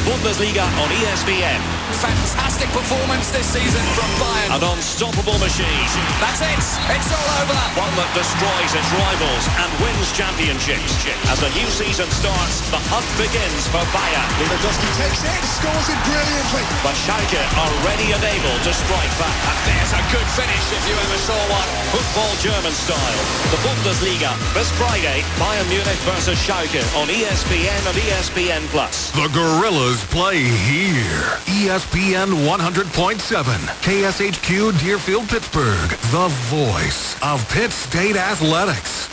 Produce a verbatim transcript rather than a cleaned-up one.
Bundesliga on E S P N. Fantastic performance this season from Bayern. An unstoppable machine. That's it. It's all over. One that destroys its rivals and wins championships. As the new season starts, the hunt begins for Bayern. Lewandowski takes it, scores it brilliantly. But Schalke are ready and able to strike back. And there's a good finish if you ever saw one. Football German style. The Bundesliga. This Friday, Bayern Munich versus Schalke on E S P N and E S P N Plus. The Gorillas play here. E S P N one hundred point seven. K S H Q Deerfield, Pittsburgh. The voice of Pitt State Athletics.